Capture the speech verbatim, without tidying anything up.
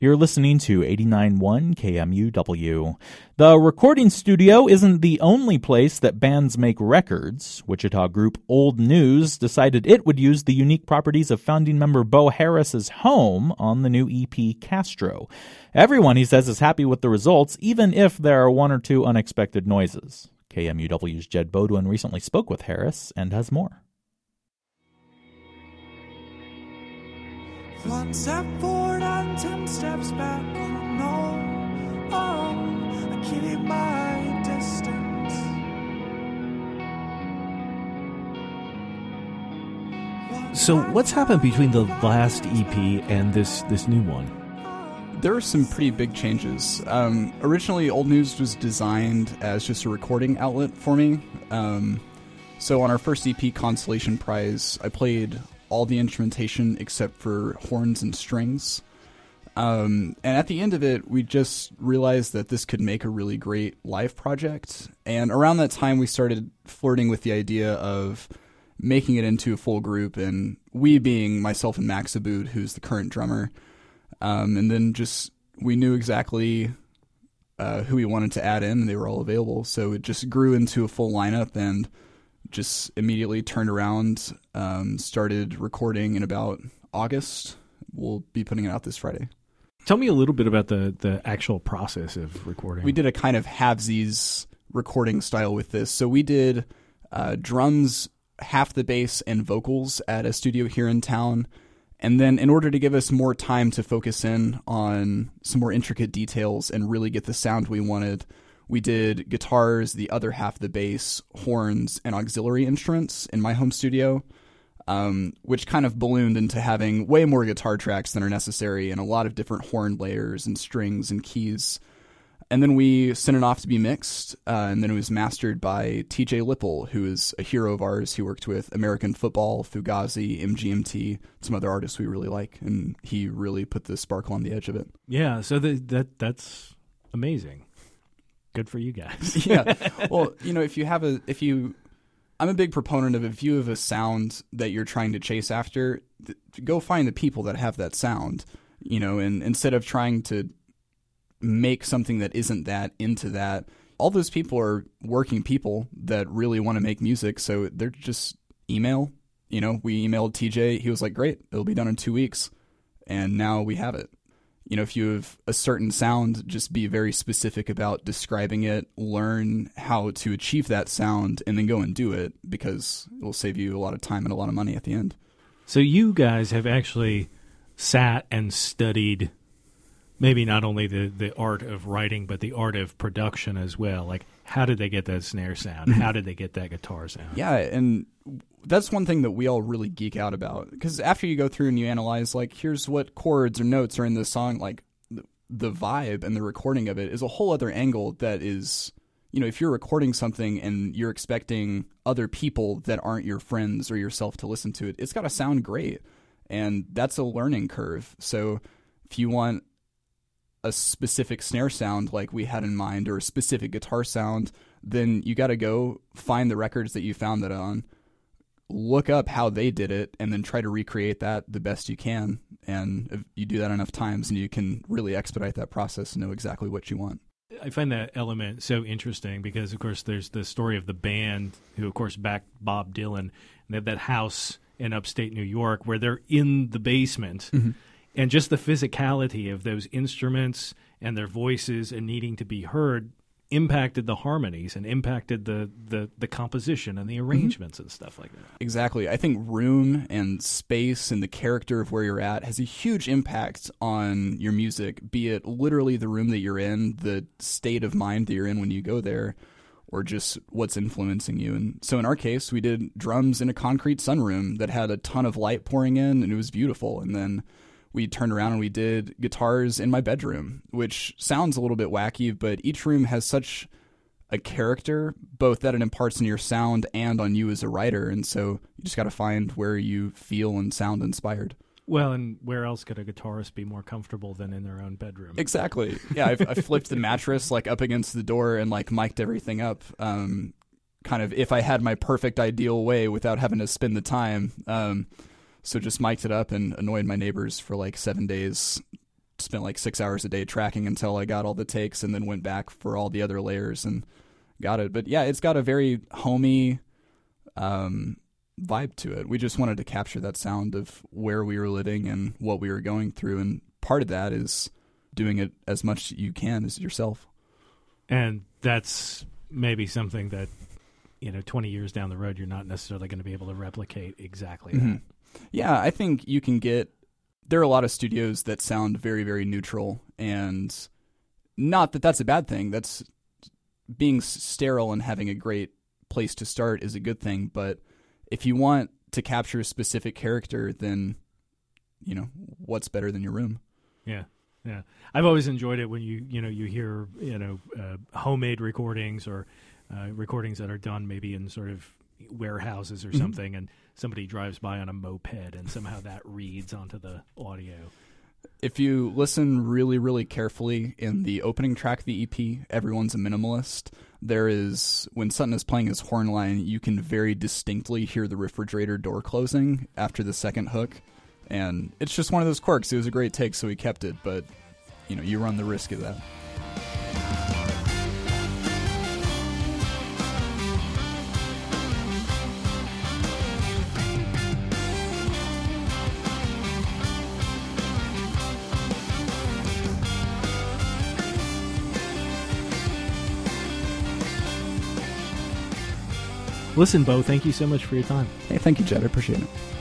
You're listening to eighty-nine point one K M U W. The recording studio isn't the only place that bands make records. Wichita group Old News decided it would use the unique properties of founding member Bo Harris's home on the new E P Castro. Everyone, he says, is happy with the results, even if there are one or two unexpected noises. K M U W's Jed Bodwin recently spoke with Harris and has more. One step forward and ten steps back. Oh no, oh, I keep my distance. So what's happened between the last E P and this, this new one? There are some pretty big changes. Um, originally, Old News was designed as just a recording outlet for me. Um, so on our first E P, Consolation Prize, I played all the instrumentation except for horns and strings. Um, and at the end of it, we just realized that this could make a really great live project. And around that time, we started flirting with the idea of making it into a full group, and we being myself and Max Abood, who's the current drummer. Um, and then just we knew exactly uh, who we wanted to add in, and they were all available. So it just grew into a full lineup, and just immediately turned around, um, started recording in about August. We'll be putting it out this Friday. Tell me a little bit about the, the actual process of recording. We did a kind of halvesies recording style with this. So we did uh, drums, half the bass, and vocals at a studio here in town. And then in order to give us more time to focus in on some more intricate details and really get the sound we wanted, we did guitars, the other half of the bass, horns, and auxiliary instruments in my home studio, um, which kind of ballooned into having way more guitar tracks than are necessary and a lot of different horn layers and strings and keys. And then we sent it off to be mixed, uh, and then it was mastered by T J Lipple, who is a hero of ours. He worked with American Football, Fugazi, M G M T, some other artists we really like, and he really put the sparkle on the edge of it. Yeah, so the, that that's amazing. Good for you guys. Yeah. Well, you know, if you have a, if you, I'm a big proponent of if you have a sound that you're trying to chase after, th- go find the people that have that sound, you know, and instead of trying to make something that isn't that into that, all those people are working people that really want to make music. So they're just email, you know, we emailed T J. He was like, great, it'll be done in two weeks. And now we have it. You know, if you have a certain sound, just be very specific about describing it, learn how to achieve that sound, and then go and do it, because it will save you a lot of time and a lot of money at the end. So you guys have actually sat and studied maybe not only the, the art of writing, but the art of production as well. Like, how did they get that snare sound? How did they get that guitar sound? Yeah, and that's one thing that we all really geek out about, because after you go through and you analyze, like, here's what chords or notes are in this song, like, the, the vibe and the recording of it is a whole other angle that is, you know, if you're recording something and you're expecting other people that aren't your friends or yourself to listen to it, it's got to sound great, and that's a learning curve. So if you want a specific snare sound like we had in mind, or a specific guitar sound, then you got to go find the records that you found that on, look up how they did it, and then try to recreate that the best you can. And if you do that enough times, and you can really expedite that process and know exactly what you want. I find that element so interesting because, of course, there's the story of the band who, of course, backed Bob Dylan, and they have that house in upstate New York where they're in the basement. Mm-hmm. And just the physicality of those instruments and their voices and needing to be heard impacted the harmonies and impacted the, the, the composition and the arrangements mm-hmm. and stuff like that. Exactly. I think room and space and the character of where you're at has a huge impact on your music, be it literally the room that you're in, the state of mind that you're in when you go there, or just what's influencing you. And so in our case, we did drums in a concrete sunroom that had a ton of light pouring in, and it was beautiful. And then we turned around and we did guitars in my bedroom, which sounds a little bit wacky, but each room has such a character, both that it imparts in your sound and on you as a writer. And so you just got to find where you feel and sound inspired. Well, and where else could a guitarist be more comfortable than in their own bedroom? Exactly. Yeah, I've, I flipped the mattress like up against the door and like mic'd everything up. Um, kind of if I had my perfect ideal way without having to spend the time. Um, So just mic'd it up and annoyed my neighbors for like seven days spent like six hours a day tracking until I got all the takes, and then went back for all the other layers and got it. But yeah, it's got a very homey um, vibe to it. We just wanted to capture that sound of where we were living and what we were going through, and part of that is doing it as much you can as yourself. And that's maybe something that, you know, twenty years down the road, you're not necessarily going to be able to replicate exactly mm-hmm. that. Yeah, I think you can get, there are a lot of studios that sound very, very neutral, and not that that's a bad thing. That's being sterile and having a great place to start is a good thing. But if you want to capture a specific character, then, you know, what's better than your room? Yeah. Yeah. I've always enjoyed it when you, you know, you hear, you know, uh, homemade recordings or uh, recordings that are done maybe in sort of warehouses or mm-hmm. something, and somebody drives by on a moped and somehow that reads onto the audio. If you listen really, really carefully in the opening track of the E P, Everyone's a Minimalist, there is, when Sutton is playing his horn line, you can very distinctly hear the refrigerator door closing after the second hook. And it's just one of those quirks. It was a great take, so we kept it, but, you know, you run the risk of that. Listen, Bo, thank you so much for your time. Hey, thank you, Jed. I appreciate it.